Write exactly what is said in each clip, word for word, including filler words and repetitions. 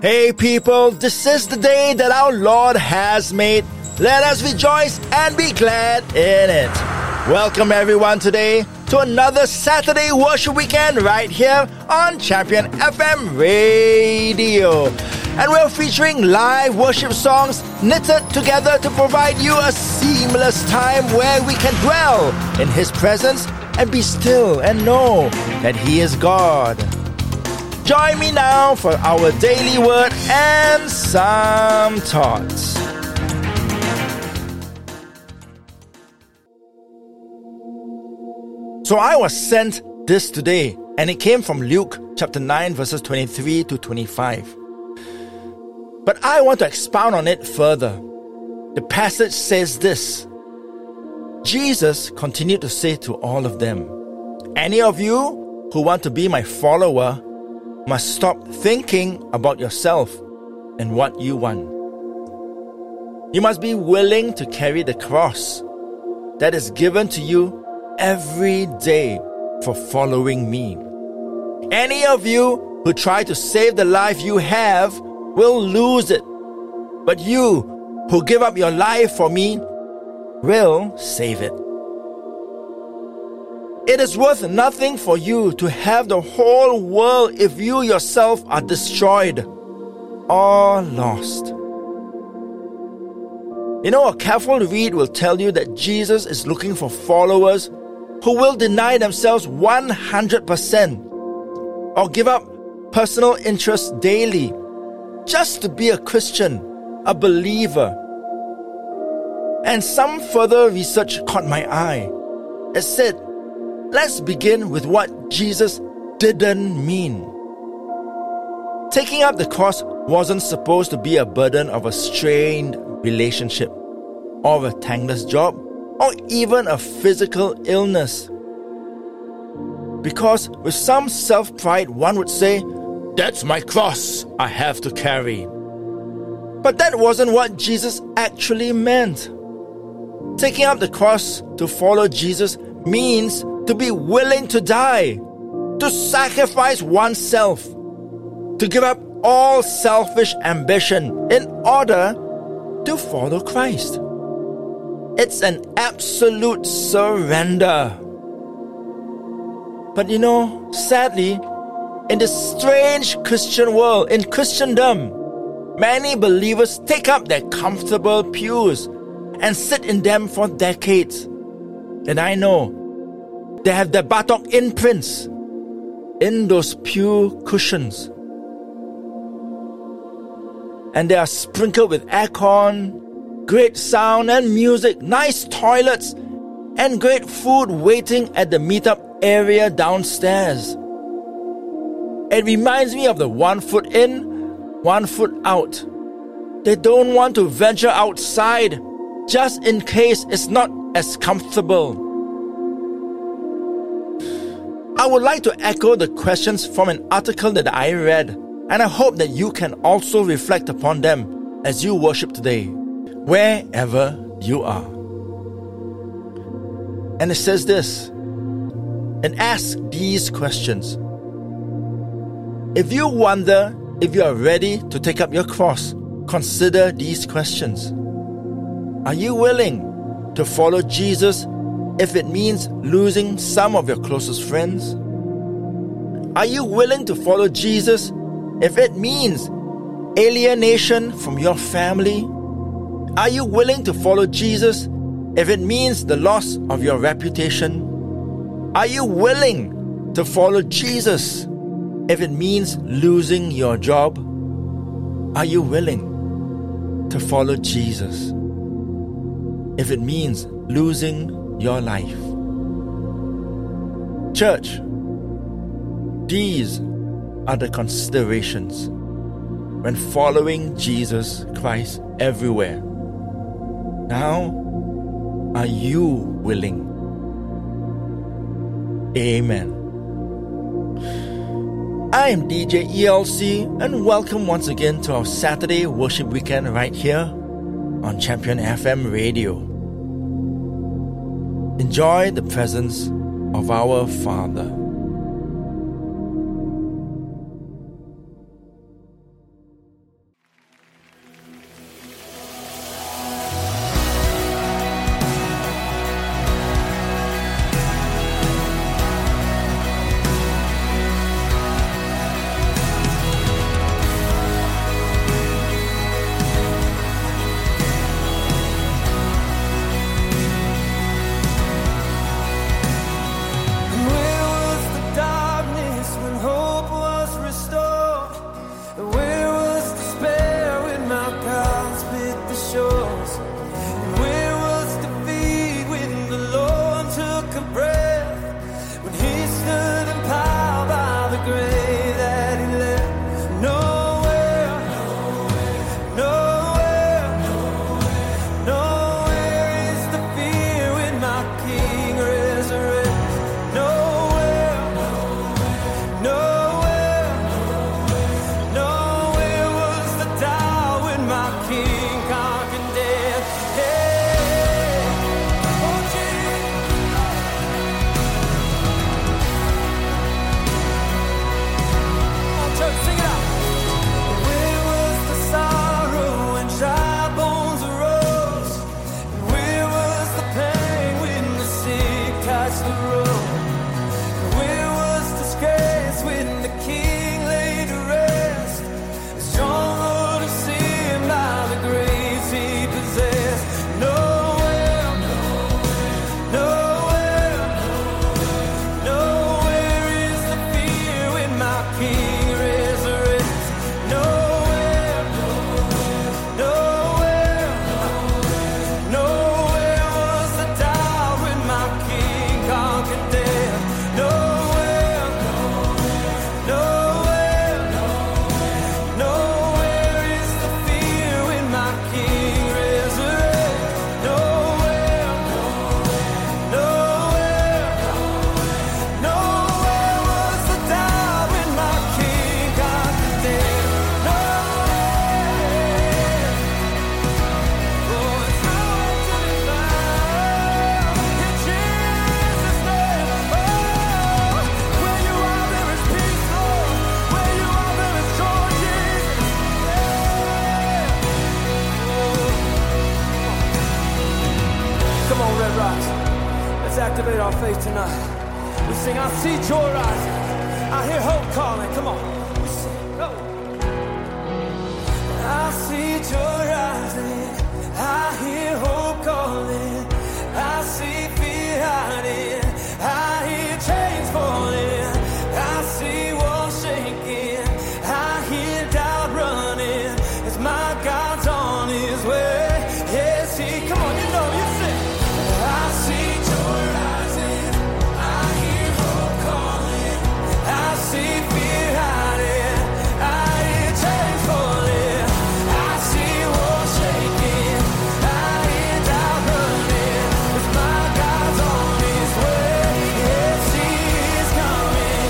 Hey people, this is the day that our Lord has made. Let us rejoice and be glad in it. Welcome everyone today to another Saturday worship weekend right here on Champion F M Radio. And we're featuring live worship songs knitted together to provide you a seamless time where we can dwell in His presence and be still and know that He is God. Join me now for our daily word and some thoughts. So I was sent this today, and it came from Luke chapter nine verses twenty-three to twenty-five. But I want to expound on it further. The passage says this: Jesus continued to say to all of them, "Any of you who want to be my follower must stop thinking about yourself and what you want. You must be willing to carry the cross that is given to you every day for following me. Any of you who try to save the life you have will lose it, but you who give up your life for me will save it. It is worth nothing for you to have the whole world if you yourself are destroyed or lost." You know, a careful read will tell you that Jesus is looking for followers who will deny themselves one hundred percent or give up personal interests daily just to be a Christian, a believer. And some further research caught my eye. It said, let's begin with what Jesus didn't mean. Taking up the cross wasn't supposed to be a burden of a strained relationship, or a thankless job, or even a physical illness. Because with some self-pride, one would say, "That's my cross I have to carry." But that wasn't what Jesus actually meant. Taking up the cross to follow Jesus means to be willing to die, to sacrifice oneself, to give up all selfish ambition in order to follow Christ. It's an absolute surrender. But you know, sadly, in this strange Christian world, in Christendom, many believers take up their comfortable pews and sit in them for decades. And I know they have their buttock imprints in those pew cushions. And they are sprinkled with aircon, great sound and music, nice toilets, and great food waiting at the meetup area downstairs. It reminds me of the one foot in, one foot out. They don't want to venture outside just in case it's not as comfortable. I would like to echo the questions from an article that I read, and I hope that you can also reflect upon them as you worship today, wherever you are. And it says this, and ask these questions. If you wonder if you are ready to take up your cross, consider these questions. Are you willing to follow Jesus if it means losing some of your closest friends? Are you willing to follow Jesus if it means alienation from your family? Are you willing to follow Jesus if it means the loss of your reputation? Are you willing to follow Jesus if it means losing your job? Are you willing to follow Jesus if it means losing your life? Church, these are the considerations when following Jesus Christ everywhere. Now, are you willing? Amen. I am D J E L C, and welcome once again to our Saturday worship weekend right here on Champion F M Radio. Enjoy the presence of our Father. activate our faith tonight. We sing, I see joy rising. I hear hope calling. Come on. We sing, go. I see joy rising. I hear hope calling. I see fear hiding. I hear chains falling. I see walls shaking. I hear doubt running. It's my God's on his way. Yes, he, come on, you know, you sing. I see joy rising. I hear hope calling. I see fear hiding. I hear chains falling. I see walls shaking. I hear doubt running. It's my God's on his way. Yes, he is coming.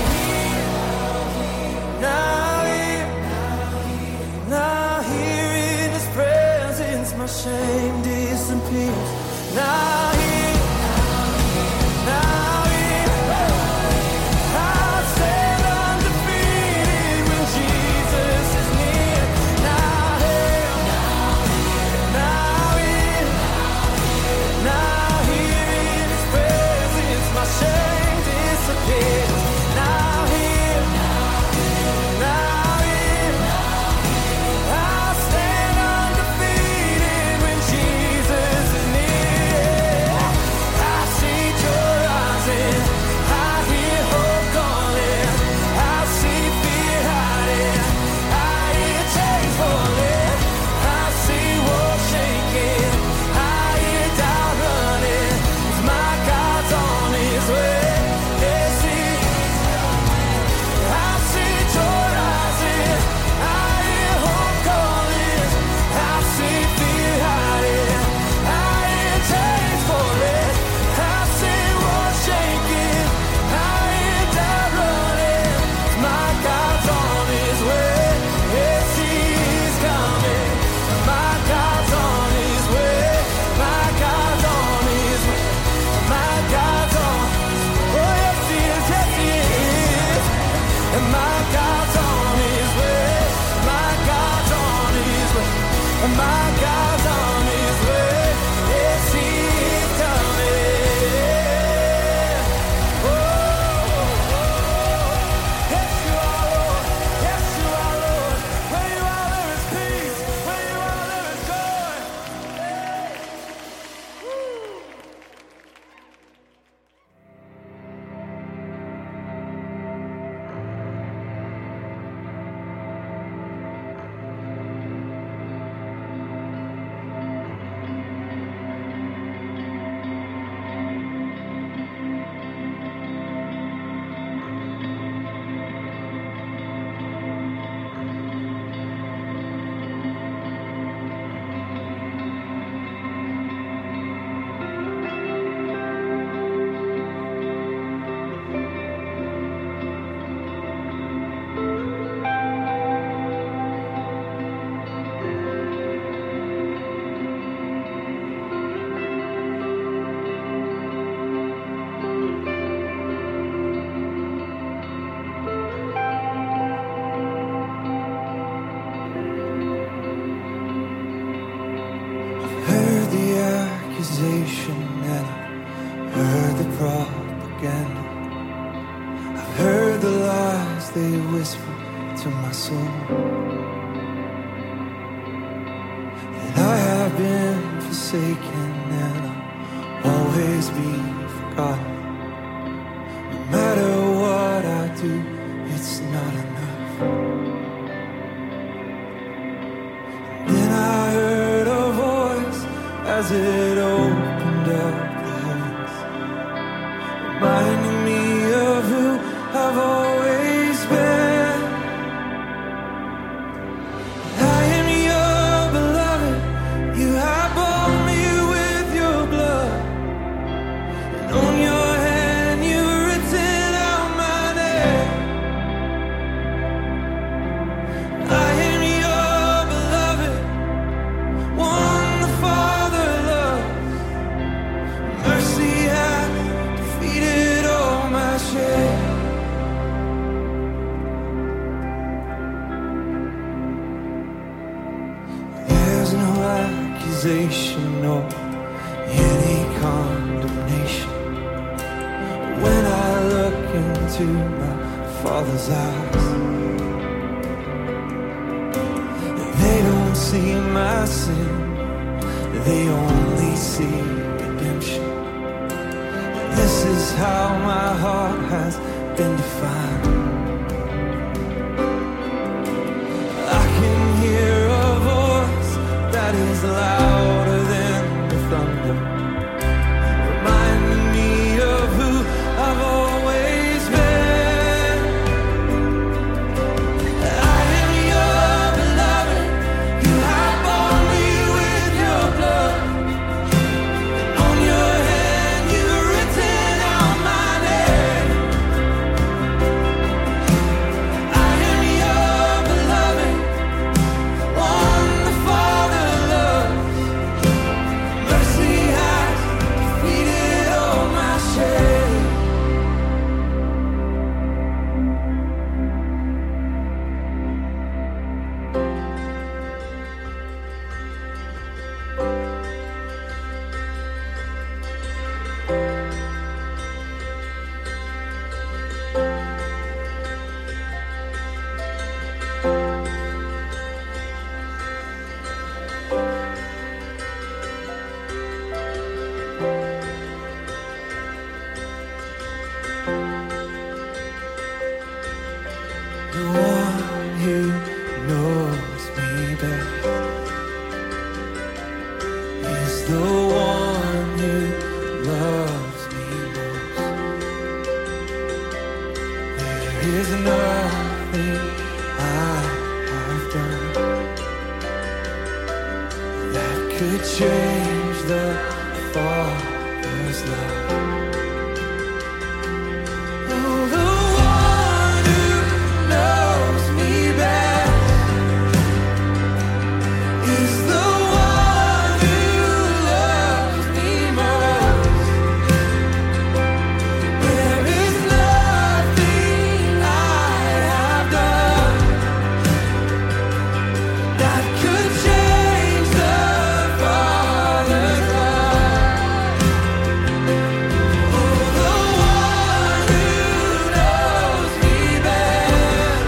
Now here, now here in his presence, my shame disappears. Now here, now here, I stand undefeated when Jesus is near. Now here, now here, now here in his presence, my shame disappears. Now here, now here, I stand undefeated when Jesus is near. I see joy rising. I hear hope calling. I see fear hiding. I hear chains falling. I see walls shaking. I hear doubt running. My God's on his way. Yes, he is coming. I see joy rising. I hear hope calling. I see fear hiding. I hear chains falling. I see walls shaking. I hear doubt running. My God's on his way. Yes, he is coming. My God's on his way. My God's on his way. My God's on. Oh, yes, he is. Yes, he is. And my God's on his way. My God's on his way. And my God's on his way. Yes, he is coming. Oh, yes, you are, Lord. Yes, you are, Lord. Where you are, there is peace. Where you are, there is joy. Heard the accusation and I've heard the propaganda. I've heard the lies they whisper to my soul. That I have been forsaken and I'll always be forgotten. No matter what I do, it's not enough. Then I heard a voice as it opened up the heavens, reminding me of who I've always been. I am your beloved. You have bought me with your blood, and on your hand you've written out my name. I am your beloved, one the Father loves. Mercy has defeated all my shame. There's no accusation or any condemnation into my Father's house. They don't see my sin, they only see redemption. This is how my heart has been defined. I can hear a voice that is louder than the thunder, reminding me of who I've always been. I am your beloved, you have bought me with your blood. On your hand you've written out my name. I am your beloved, one the Father loves. Mercy has defeated all my shame. The one who knows me best is the one who loves me most. There is nothing I have done that could change the Father's love. Oh, the one who knows me best is the one who loves me most. There is nothing I have done that could change the Father's love. Oh, the one who knows me best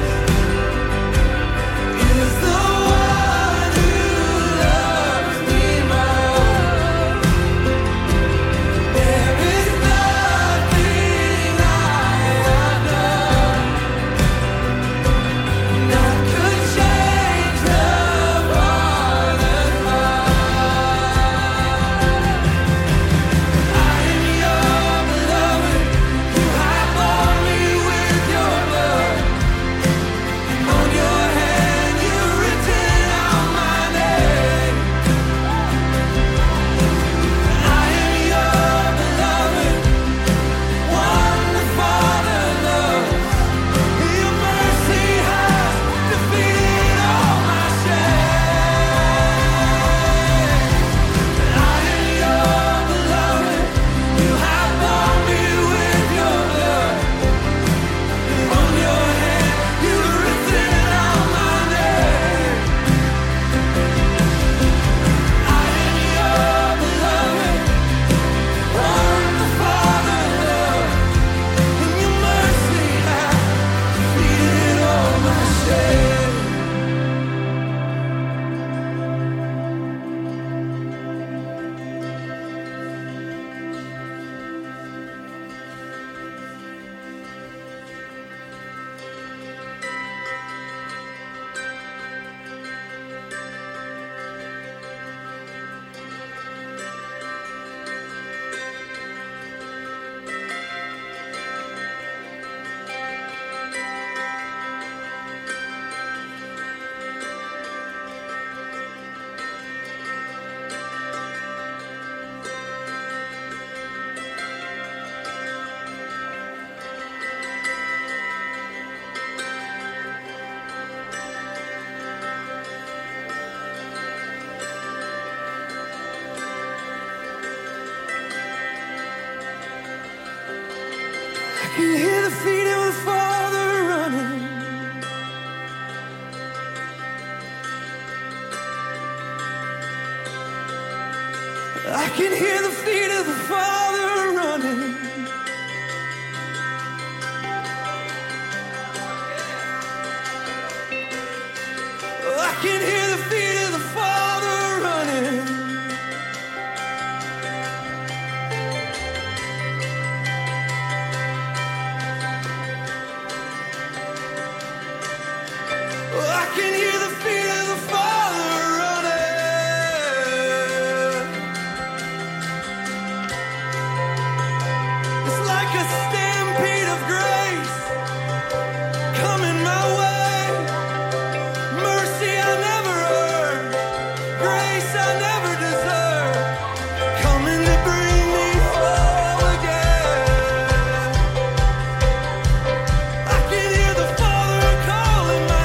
is the one who loves me most. There is nothing I have done that could change the Father's love. I am your beloved, you have bought me with your blood. On your hand you've written out my name. I am your beloved, one the Father loves. Your mercy has defeated all my shame. I am your beloved, you have bought me with your blood. On your hand you've written out my name. I am your beloved, one the Father loves. And your mercy has defeated all my shame. I can hear the feet of the Father running. I can hear the feet of the Father running. can hear the feet of the Father running. I can hear the feet of the Father running. It's like a stampede of grace coming my way. Mercy I never earned, grace I never deserved, coming to bring me home again. I can hear the Father calling my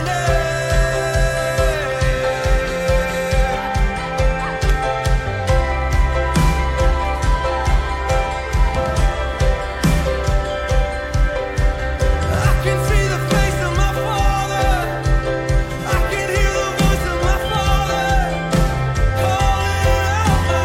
I can see the face of my Father. I can hear the voice of my Father calling out my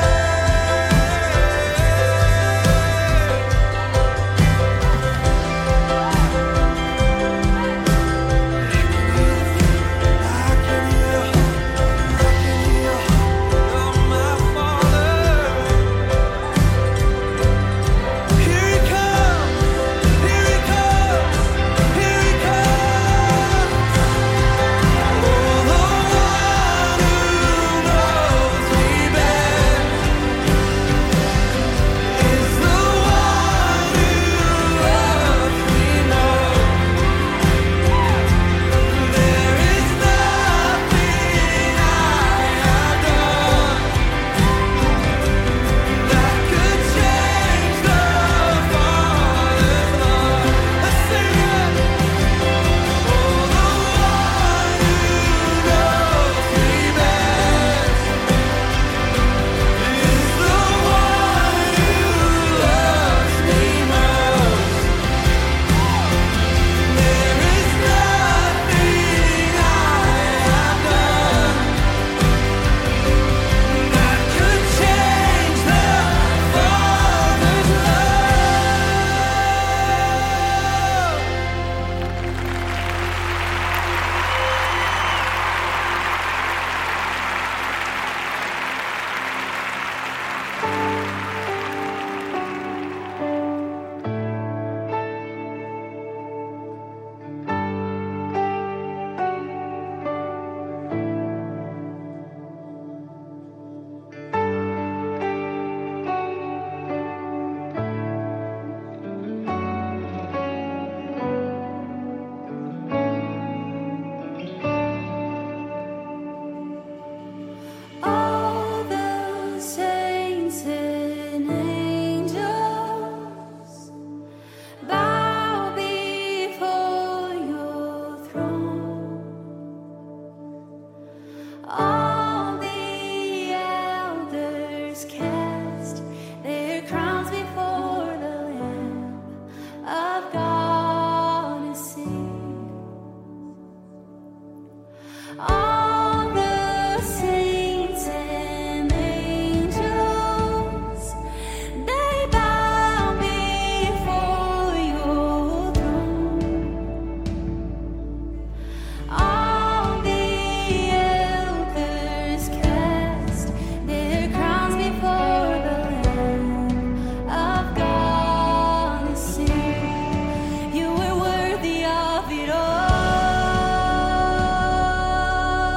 all the saints and angels bow before your throne. All the elders cast their crowns before the Lamb of God and sing. All the saints and angels, they bow before your throne. All the elders cast their crowns before the Lamb of God and sing. You were worthy of it all.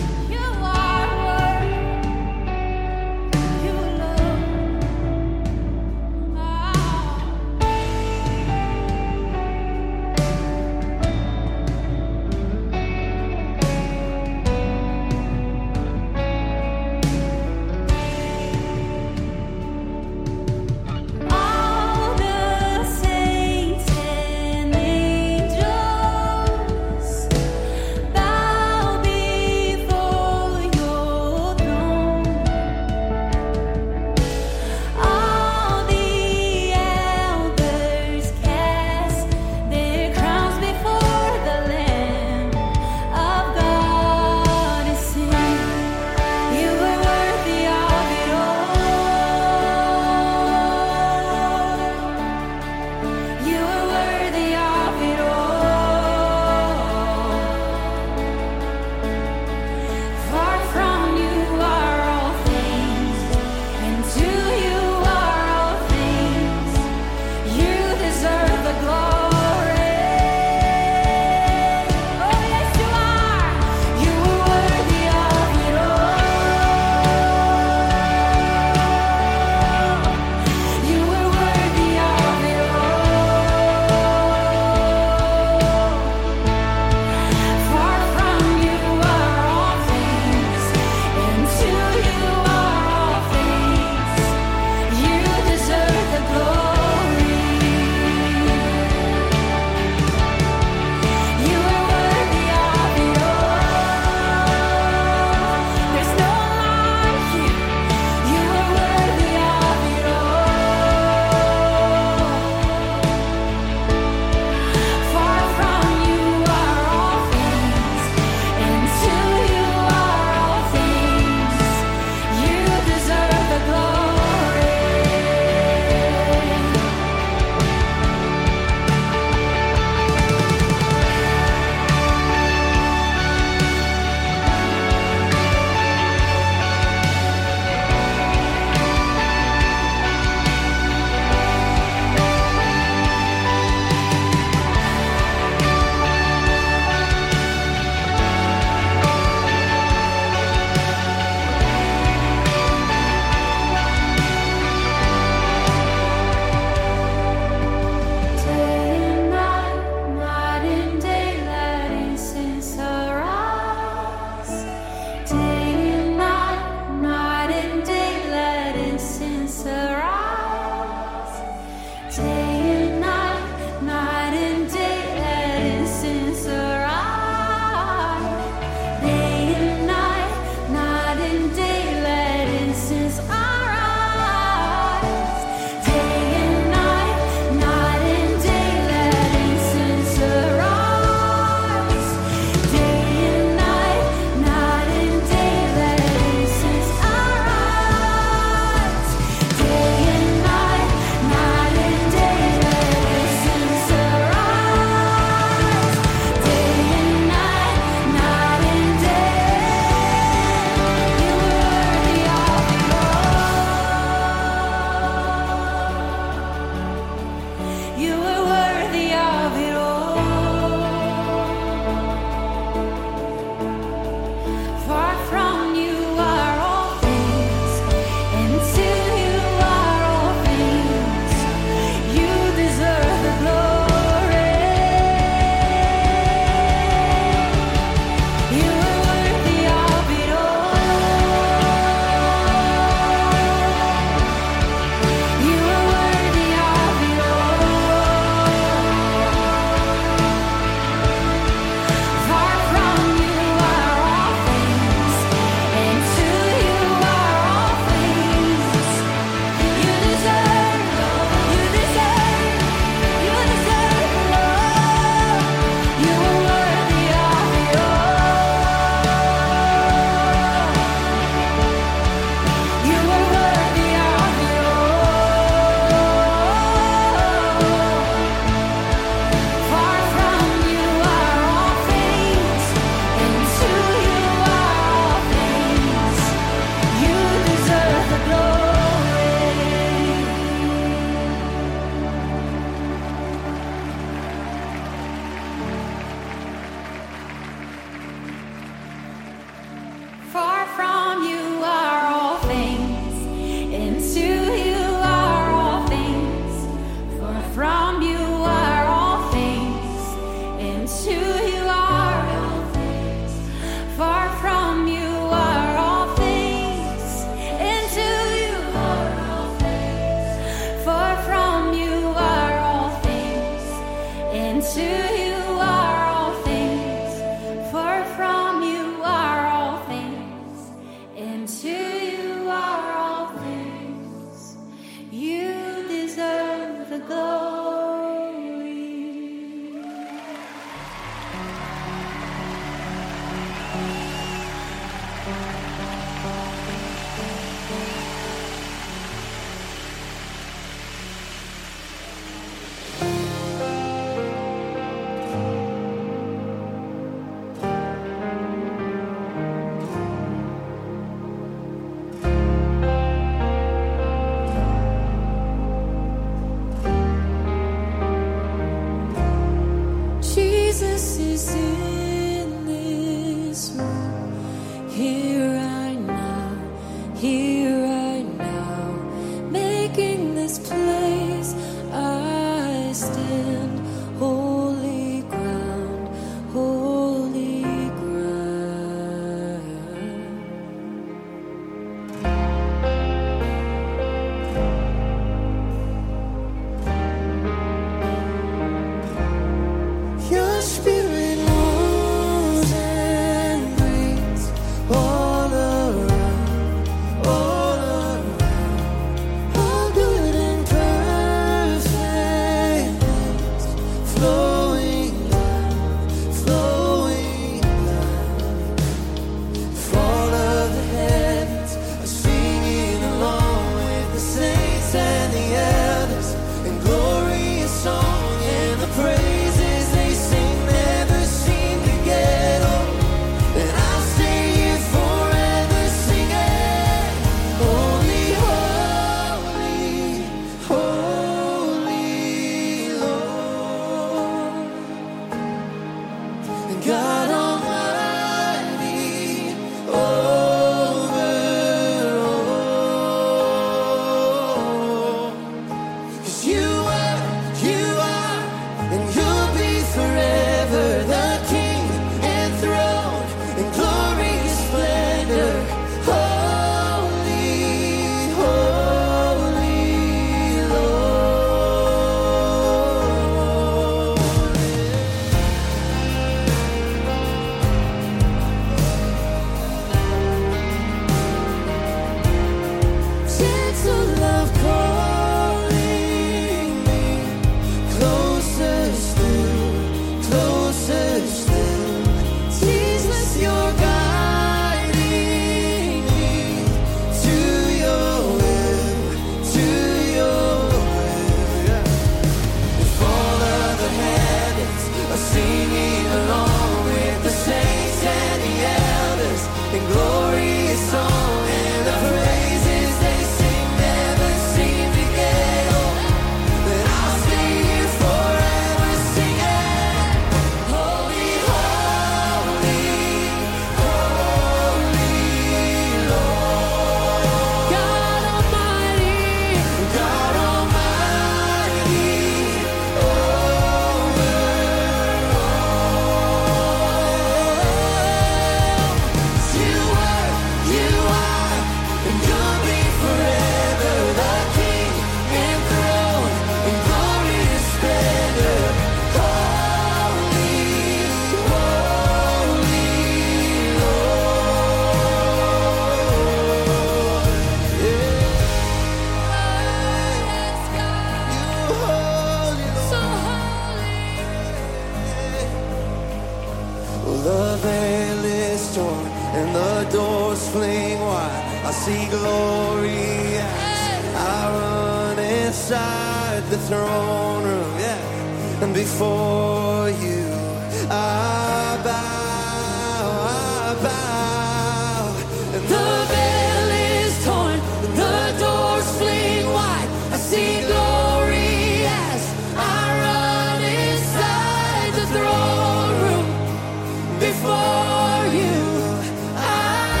torn and the doors fling wide. I see glory as I run inside the throne room, yeah. And before you I bow, I bow. And the veil is torn, the doors fling wide. I see glory as I run inside the throne room. Before you I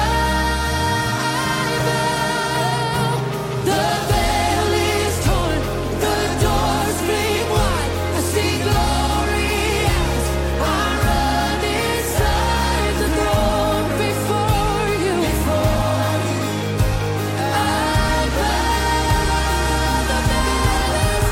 bow, I bow. The veil is torn, the doors fling wide. I see glory as I run inside the throne. Before you, before you I bow. The veil is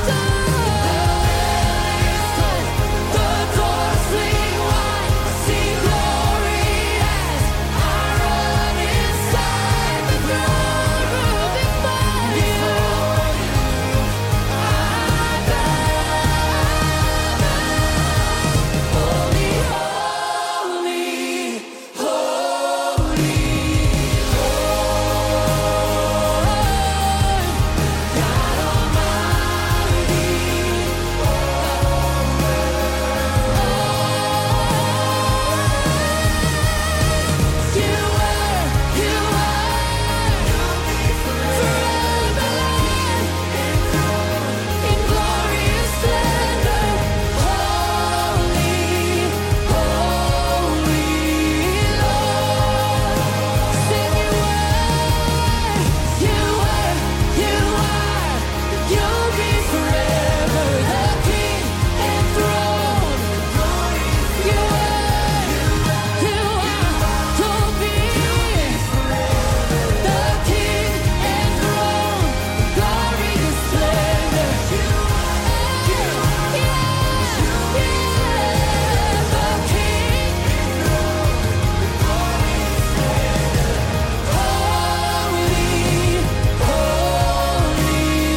torn, the doors fling wide. I see glory as I run inside the throne room. Before you I bow. Holy, holy, holy Lord, God Almighty. You are, you are forever in glorious splendor. Holy, holy Lord. Sing you are, you are, you are, you'll be forever the King enthroned. You are, you are, you'll be the King enthroned, glorious splendor. You are, you are, yeah, the King enthroned, glorious splendor. Holy, holy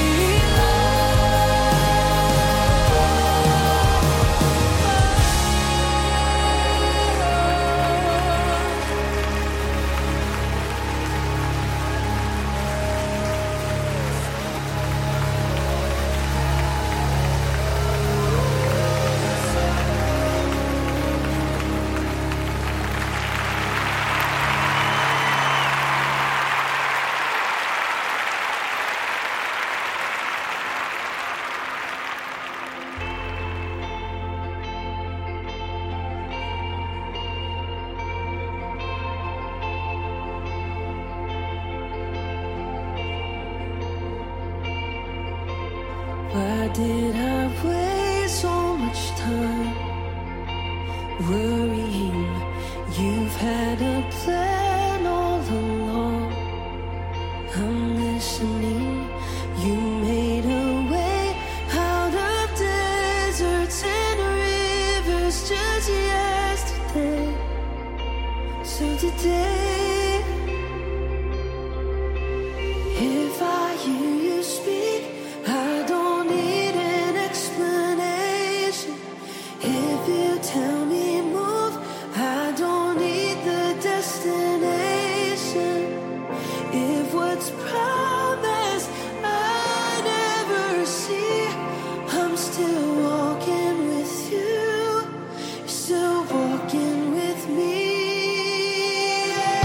Why did I waste so much time worrying? You've had a plan all along. I'm listening. You made a way out of deserts and rivers just yesterday. So today, if I hear you speak, I don't need an explanation. If you tell me move, I don't need the destination. If what's promised I never see, I'm still walking with you. You're still walking with me.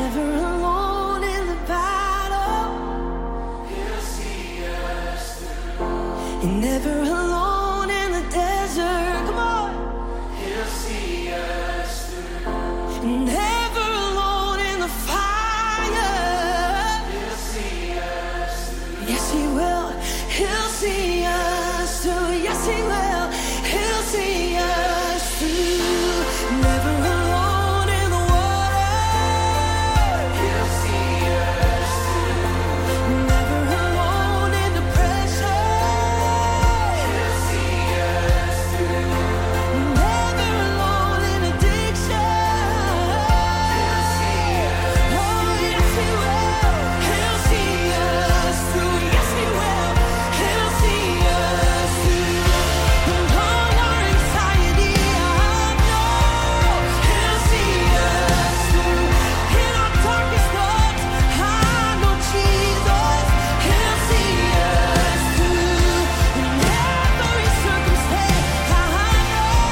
never alone in the battle. He'll see us through. And never alone in the desert. Come on. He'll see us through. And never alone in the fire. He'll see us through. Yes, he will. He'll see us through. Yes, he will. He'll see us through. Never alone in the water. He'll see us through. Never alone in depression. He'll see us through. Never alone in addiction. He'll see us. Oh, yes, he will. He'll see us through. Yes, he will. He'll see us through. And all our anxiety, I know he'll see us through. In our darkest thoughts, I know Jesus, he'll see us through. In every circumstance, I know.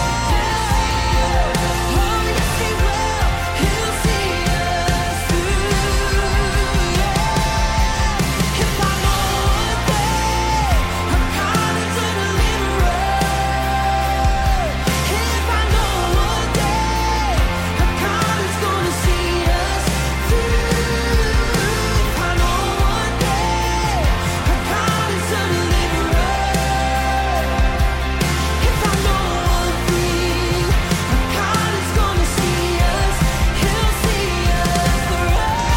Oh, yes, he will. He'll see us through. If I know one thing, our God is a deliverer. If I know one thing, our God is gonna see us through. If I know one thing, our God is a deliverer. If I know one thing, our God is gonna see us. He'll see us through.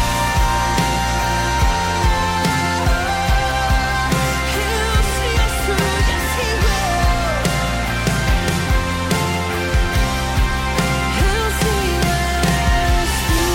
He'll see us through. Yes, he will. He'll see us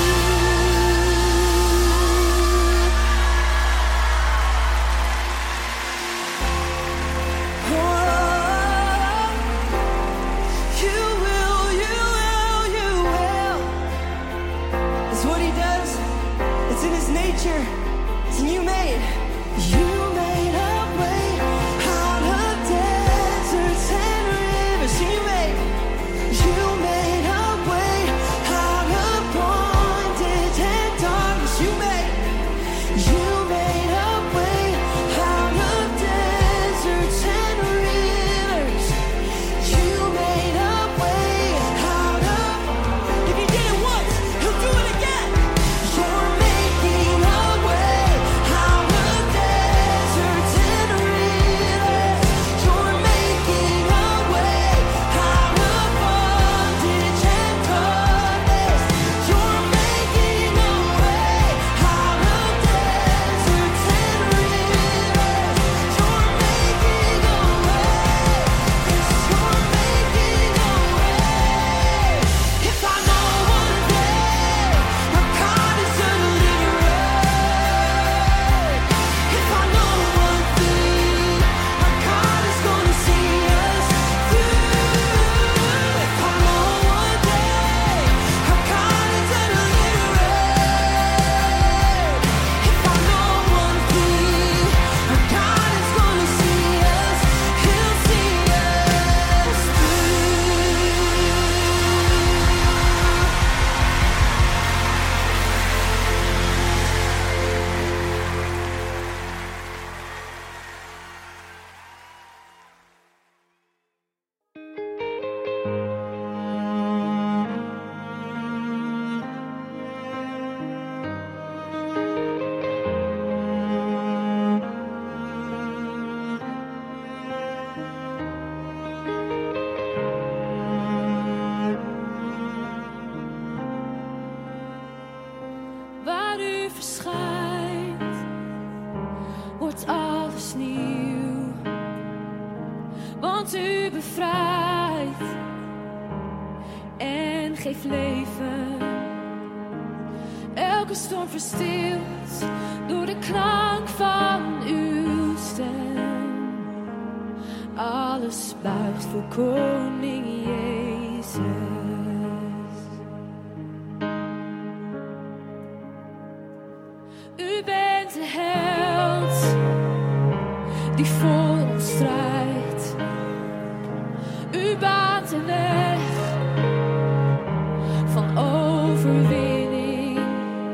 through. Oh, you will, you will, you will. It's what he does. It's in his nature. It's in you made. You made a way out of deserts and rivers. You made. You made a way out of bondage and darkness. You made. You made a way out of deserts and rivers. You made a way out of. If you did it once, he'll do it again. You're making a way out of deserts and rivers. You're making a way out of bondage and darkness. You're making a way out of deserts and rivers. You're making a way. Yes, you're making a way. If I know one thing, our God is a deliverer. If I know one thing, our God is gonna see us through. If I know one thing, our God is a deliverer. If I know one thing, our God is gonna see us. He'll see us Waar u verschijnt, wordt alles nieuw. Want u bevrijdt en geeft leven. Elke storm verstilt door de klank van uw stem. Alles buigt voor koning Jezus. U bent de held die voor ons strijdt. U baant de weg van overwinning.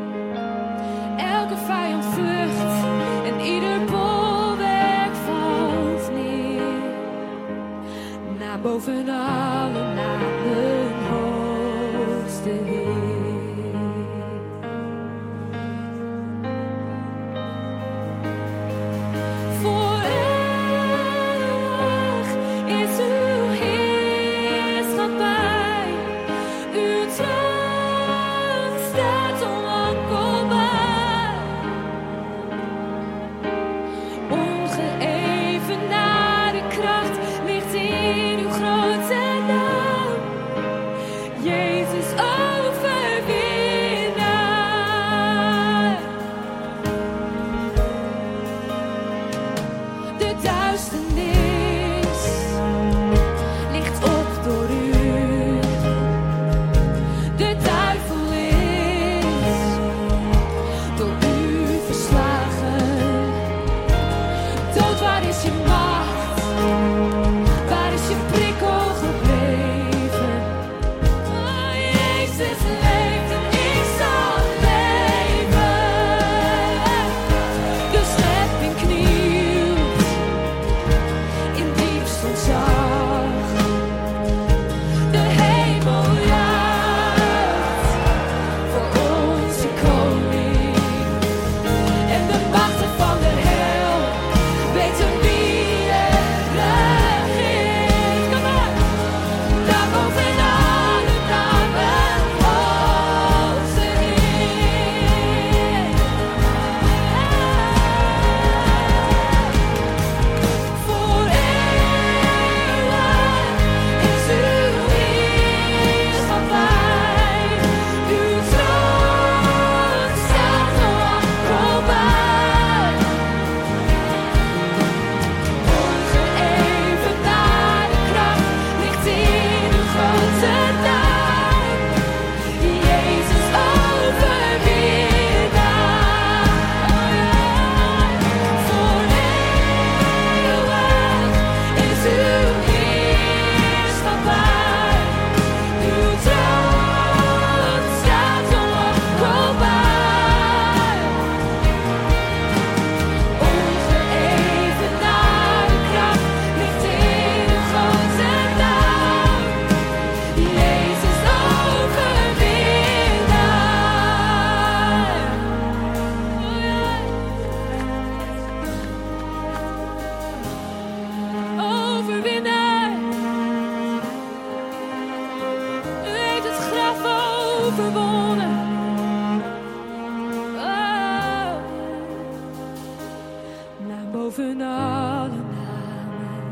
boven alle namen.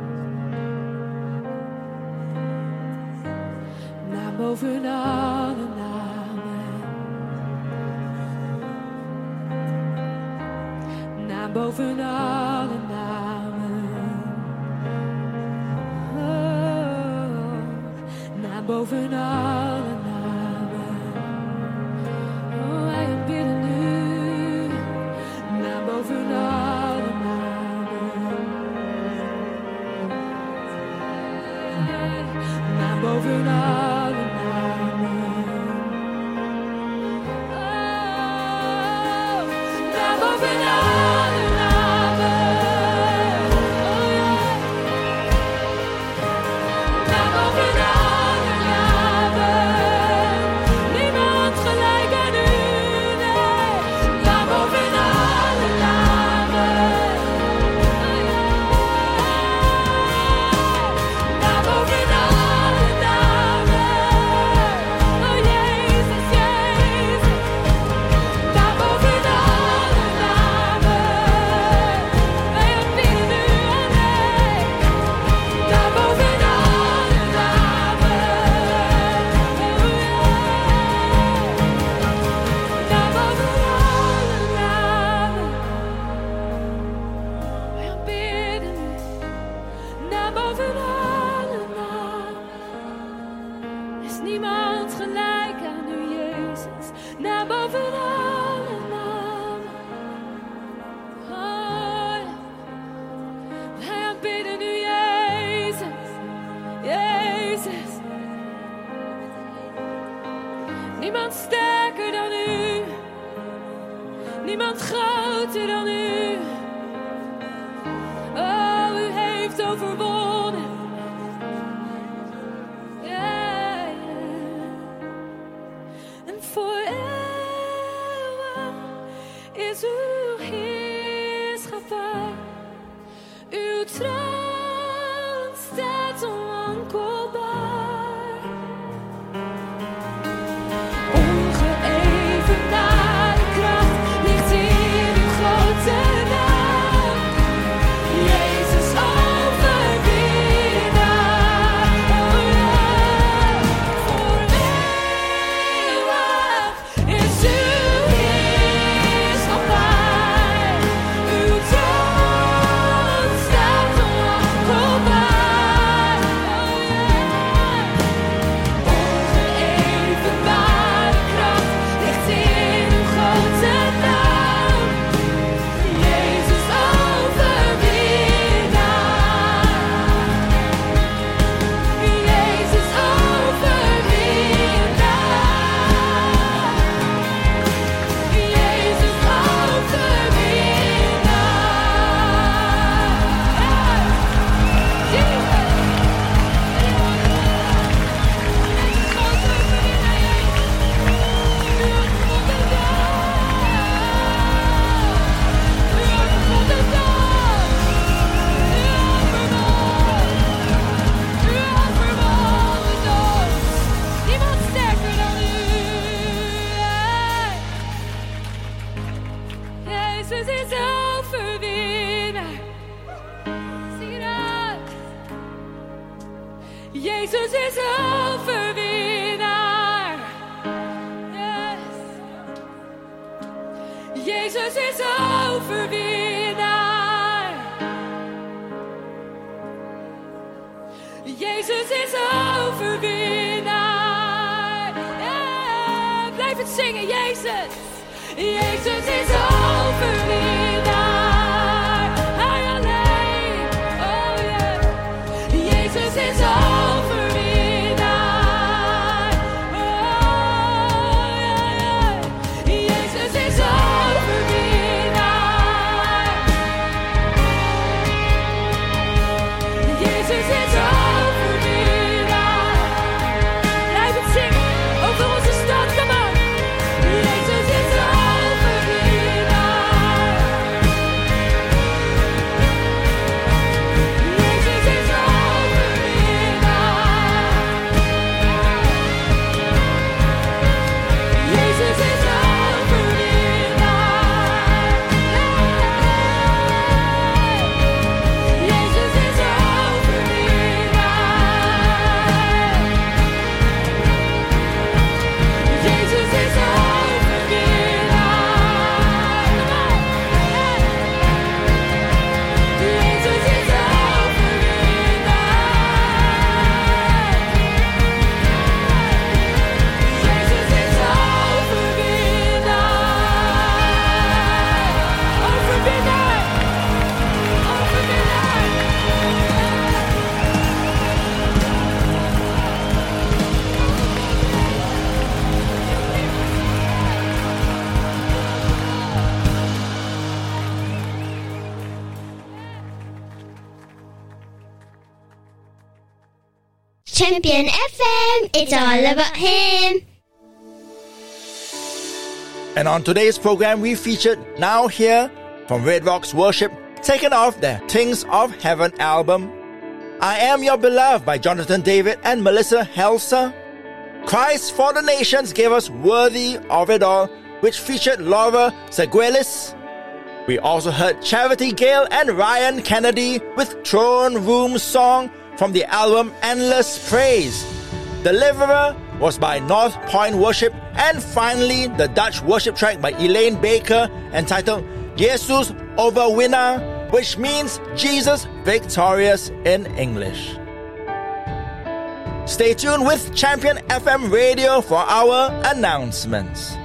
Naam boven alle namen. Naam boven alle namen. Oh, naam boven alle namen. Oh, wij aanbidden u. Naam boven alle namen. Naam boven alle namen. Oh, naam boven alle namen. Oh, yeah. Naam boven alle namen. Niemand gelijk aan u, nee. Naam boven alle namen. Oh, yeah. Naam boven alle namen. Oh, Jezus, Jezus. Naam boven alle namen. Wij aanbidden u alleen. Naam boven alle namen. Oh, yeah. Naam boven alle namen. Wij aanbidden u. Naam boven alle namen. Is niemand gelijk aan u, Jezus. Naam boven alle namen. Oh, ja. Wij aanbidden u, Jezus. Jezus. Niemand sterker dan u. Niemand groter dan u. Oh, u heeft overwonnen. Ja, ja. En voor eeuwen is uw heerschappij. Uw troon staat onwankelbaar. Ongeëvenaarde kracht ligt in uw grote naam. Jezus overwinnaar. Oh ja, voor eeuwig is uw heerschappij. Uw troon staat onwankelbaar. Oh ja, ongeëvenaarde kracht ligt in uw grote naam. Jezus overwinnaar. Jezus overwinnaar. Jezus Niemand sterker dan u. Jezus is overwinnaar. Zing het uit. Jezus is overwinnaar. Yes. Jezus is overwinnaar. Jezus is overwinnaar. Ja, blijf het zingen, Jezus. Jezus is overwinnaar. Hij alleen. Oh yeah. Jezus is overwinnaar. Oh yeah, yeah. Jezus is overwinnaar. Jezus is overwinnaar. Blijf het zingen over onze stad, come on. Jezus is overwinnaar. Champion F M, it's all about Him. And on today's program, we featured Now Here from Red Rocks Worship, taken off their Things of Heaven album. I Am Your Beloved by Jonathan David and Melissa Helser. Christ for the Nations gave us Worthy of It All, which featured Laura Seguelis. We also heard Charity Gale and Ryan Kennedy with Throne Room Song from the album Endless Praise. Deliverer was by North Point Worship, and finally the Dutch worship track by Elaine Baker entitled Jesus Overwinner, which means Jesus Victorious in English. Stay tuned with Champion F M Radio for our announcements.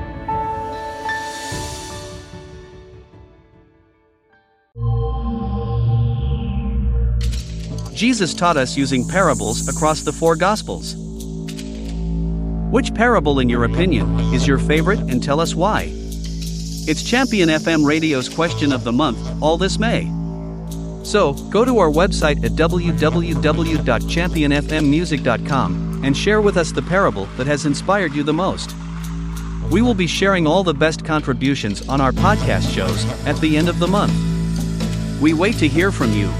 Jesus taught us using parables across the four Gospels. Which parable, in your opinion, is your favorite, and tell us why? It's Champion F M Radio's Question of the Month, all this May. So, go to our website at w w w dot champion f m music dot com and share with us the parable that has inspired you the most. We will be sharing all the best contributions on our podcast shows at the end of the month. We wait to hear from you.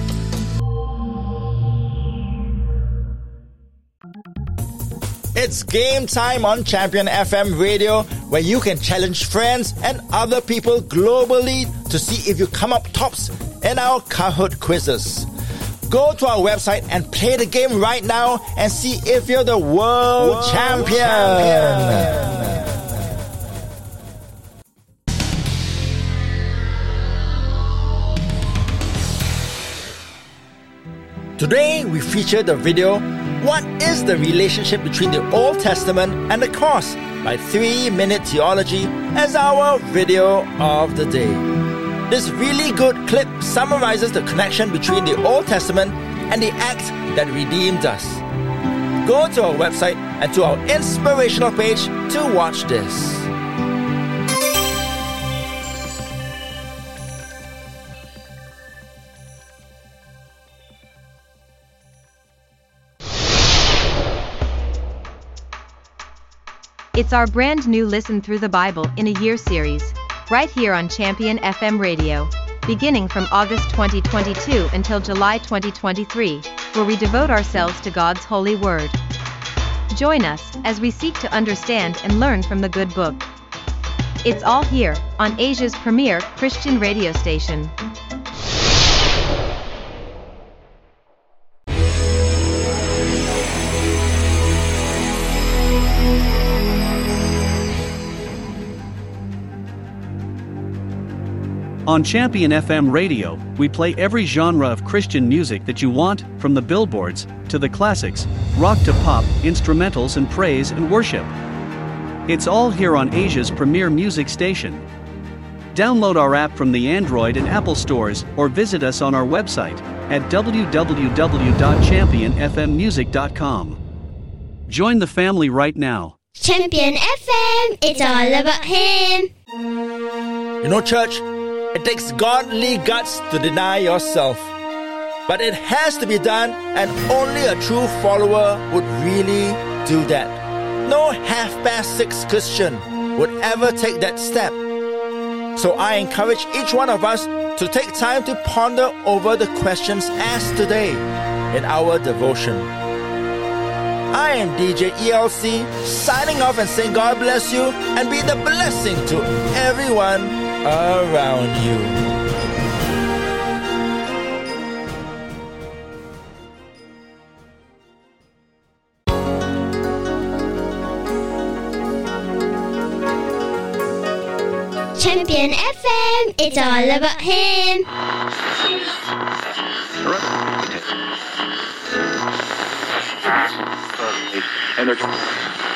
It's game time on Champion F M Radio, where you can challenge friends and other people globally to see if you come up tops in our Kahoot quizzes. Go to our website and play the game right now and see if you're the world, world champion. champion. Today we feature the video What is the Relationship Between the Old Testament and the Cross by three minute Theology as our video of the day. This really good clip summarizes the connection between the Old Testament and the act that redeemed us. Go to our website and to our inspirational page to watch this. It's our brand new Listen Through the Bible in a Year series, right here on Champion F M Radio, beginning from August twenty twenty-two until July twenty twenty-three, where we devote ourselves to God's holy word. Join us as we seek to understand and learn from the good book. It's all here on Asia's premier Christian radio station. On Champion F M Radio, we play every genre of Christian music that you want, from the billboards to the classics, rock to pop, instrumentals and praise and worship. It's all here on Asia's premier music station. Download our app from the Android and Apple stores or visit us on our website at w w w dot champion f m music dot com. Join the family right now. Champion F M, it's all about Him. You know, church, it takes godly guts to deny yourself. But it has to be done, and only a true follower would really do that. No half-past six Christian would ever take that step. So I encourage each one of us to take time to ponder over the questions asked today in our devotion. I am D J E L C, signing off and saying God bless you and be the blessing to everyone around you. Champion F M, it's all about Him. Energy.